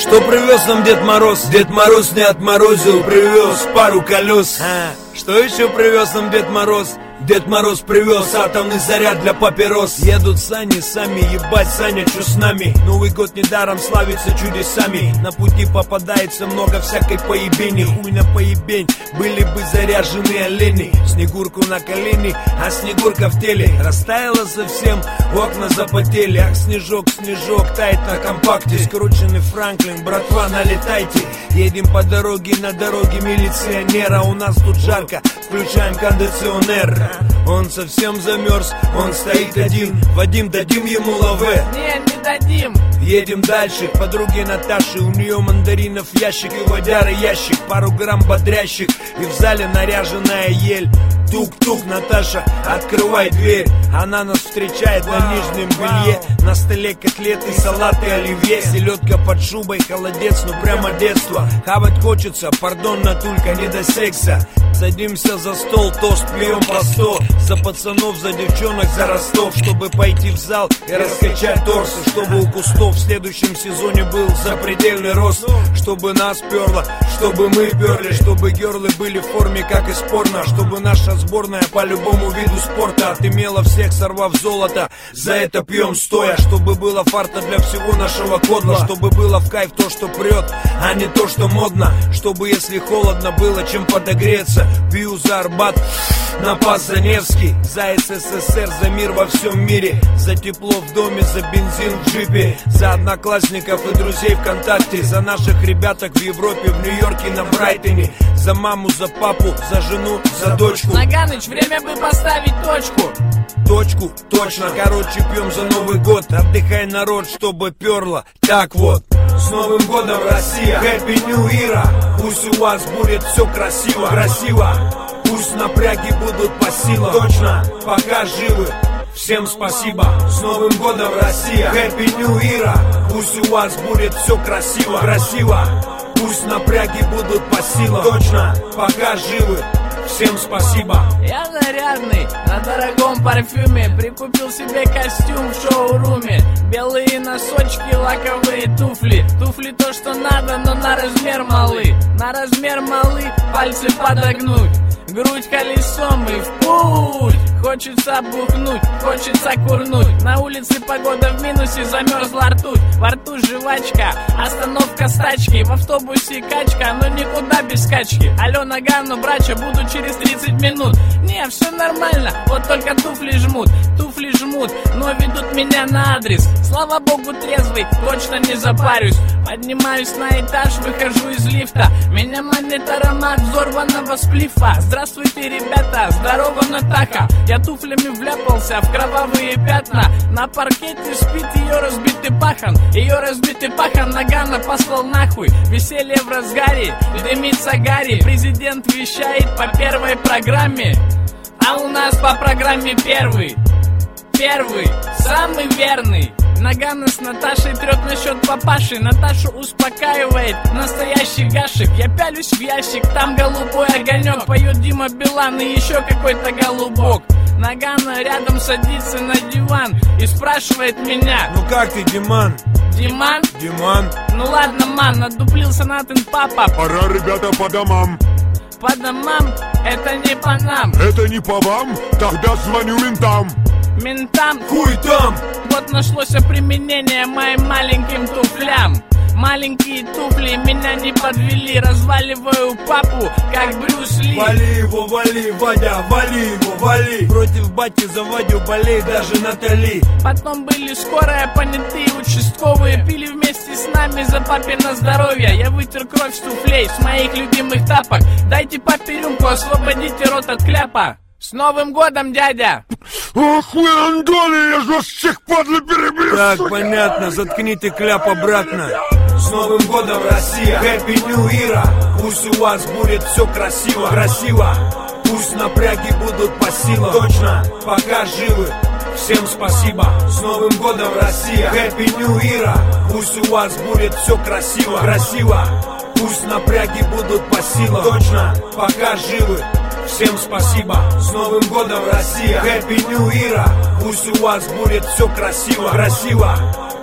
Что привез нам Дед Мороз? Дед Мороз не отморозил, привез пару колес. Что еще привез нам Дед Мороз? Дед Мороз привез атомный заряд для папирос. Едут сани сами, ебать, Саня, чё с нами? Новый год недаром славится чудесами. На пути попадается много всякой поебени. Хуй на поебень, были бы заряжены олени. Снегурку на колени, а Снегурка в теле. Растаяла совсем, окна запотели. Ах, снежок, снежок, тает на компакте. Скрученный Франклин, братва, налетайте. Едем по дороге, на дороге милиционера. У нас тут жарко, включаем кондиционер. Он совсем замерз, он стоит один. Вадим, дадим ему лаве? Не дадим. Едем дальше, подруги Наташи. У нее мандаринов ящик и водяры ящик. Пару грамм бодрящих, и в зале наряженная ель. Тук-тук, Наташа, открывай дверь. Она нас встречает на нижнем белье. На столе котлеты, салаты, оливье. Селедка под шубой, холодец, ну прямо детство. Хавать хочется, пардон, Натулька, не до секса. Садимся за стол, тост пьем по 100. За пацанов, за девчонок, за Ростов. Чтобы пойти в зал и раскачать торсы. Чтобы у кустов в следующем сезоне был запредельный рост. Чтобы нас перло, чтобы мы перли. Чтобы герлы были в форме, как из порно. Чтобы наша сборная по любому виду спорта отымела всех, сорвав золото. За это пьем стоя. Чтобы было фарта для всего нашего кодла. Чтобы было в кайф то, что прет, а не то, что модно. Чтобы, если холодно, было чем подогреться. Пью за Арбат, на пас за Невский. За СССР, за мир во всем мире. За тепло в доме, за бензин в джипе. За одноклассников и друзей ВКонтакте. За наших ребяток в Европе, в Нью-Йорке, на Брайтоне. За маму, за папу, за жену, за дочку. Наганыч, время бы поставить точку. Точку, точно, короче, пьем за Новый год. Отдыхай, народ, чтобы перло. Так вот. С Новым годом, Россия! Happy New Year! Пусть у вас будет все красиво, красиво. Пусть напряги будут по силам. Точно, пока живы. Всем спасибо. С Новым годом, Россия! Happy New Year! Пусть у вас будет все красиво, красиво. Пусть напряги будут по силам. Точно, пока живы. Всем спасибо. Я нарядный, на дорогом парфюме. Прикупил себе костюм в шоуруме. Белые носочки, лаковые туфли. Туфли то, что надо, но на размер малы. На размер малы, пальцы подогнуть. Грудь колесом и в путь. Хочется бухнуть, хочется курнуть. На улице погода в минусе, замерзла ртуть. Во рту жвачка, остановка с тачки. В автобусе качка, но никуда без качки. Алло, Нагану, брача, буду через 30 минут. Не, все нормально, вот только туфли жмут. Туфли жмут, но ведут меня на адрес. Слава богу, трезвый, точно не запарюсь. Поднимаюсь на этаж, выхожу из лифта. Меня манит аромат взорванного сплифа. Здравствуйте, ребята, здорово, Натаха. Я туфлями вляпался в кровавые пятна. На паркете спит ее разбитый пахан. Ее разбитый пахан Нагана послал нахуй. Веселье в разгаре, дымится Гарри. Президент вещает по первой программе, а у нас по программе первый. Первый, самый верный. Нагана с Наташей трет насчет папаши. Наташу успокаивает настоящий гашек. Я пялюсь в ящик, там голубой огонек. Поет Дима Билан и еще какой-то голубок. Нагана рядом садится на диван и спрашивает меня: ну как ты, Диман? Диман? Диман. Ну ладно, ман, отдуплился Натан папа. Пора, ребята, по домам. По домам? Это не по нам. Это не по вам? Тогда звоню ментам. Ментам? Хуй там! Вот нашлось применение моим маленьким туфлям. Маленькие туфли меня не подвели. Разваливаю папу, как Брюс Ли. Вали его, вали, Вадя, вали его, вали. Против бати за Вадю болеет даже Натали. Потом были скорая, понятые, участковые. Пили вместе с нами за папино здоровье. Я вытер кровь с туфлей, с моих любимых тапок. Дайте папе рюмку, освободите рот от кляпа. С Новым годом, дядя! Ох вы, андоны, я же вас всех, падла, перебью! Так, понятно, заткните кляп обратно. С Новым годом, Россия! Happy New Year! Пусть у вас будет все красиво, красиво. Пусть напряги будут по силам. Точно, пока живы. Всем спасибо. С Новым годом, Россия! Happy New Year! Пусть у вас будет все красиво, красиво. Пусть напряги будут по силам. Точно, пока живы. Всем спасибо. С Новым годом, Россия! Happy New Year! Пусть у вас будет все красиво, красиво.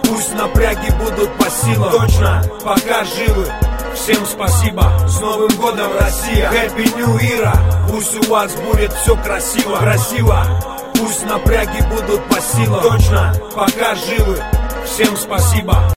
Пусть напряги будут по силам. Точно, пока живы. Всем спасибо, с Новым годом, Россия! Happy New Era! Пусть у вас будет все красиво, красиво. Пусть напряги будут по силам. Точно, пока живы. Всем спасибо.